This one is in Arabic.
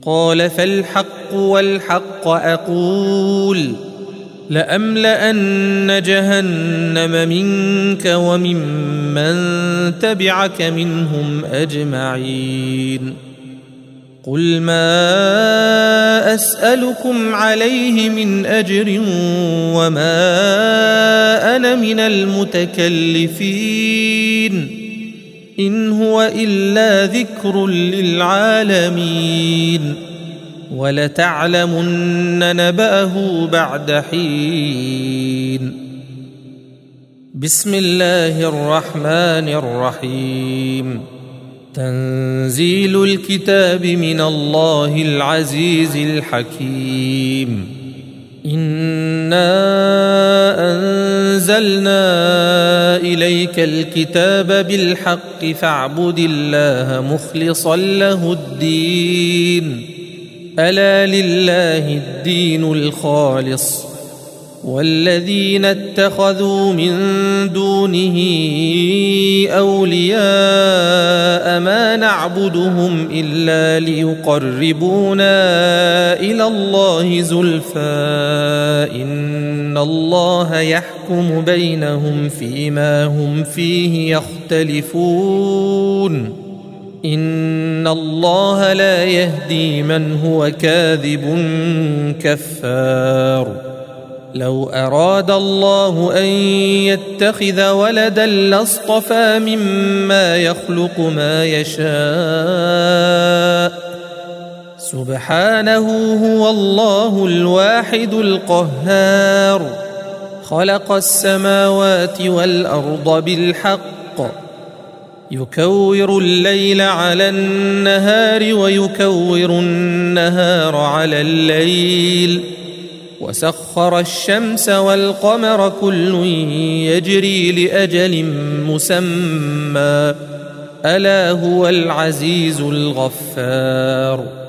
قال فالحق والحق أقول لأملأن جهنم منك وممن تبعك منهم أجمعين. قل ما أسألكم عليه من أجر وما أنا من المتكلفين إن هو إلا ذكر للعالمين ولتعلمن نبأه بعد حين. بسم الله الرحمن الرحيم. تنزيل الكتاب من الله العزيز الحكيم. إنا أنزلنا إليك الكتاب بالحق فاعبد الله مخلصا له الدين ألا لله الدين الخالص والذين اتخذوا من دونه أولياء ما نعبدهم إلا ليقربونا إلى الله زلفى إن الله يحكم بينهم فيما هم فيه يختلفون إن الله لا يهدي من هو كاذب كفار. لو أراد الله أن يتخذ ولدا لاصطفى مما يخلق ما يشاء سبحانه هو الله الواحد القهار. خلق السماوات والأرض بالحق يكور الليل على النهار ويكور النهار على الليل وسخر الشمس والقمر كل يجري لأجل مسمى ألا هو العزيز الغفار.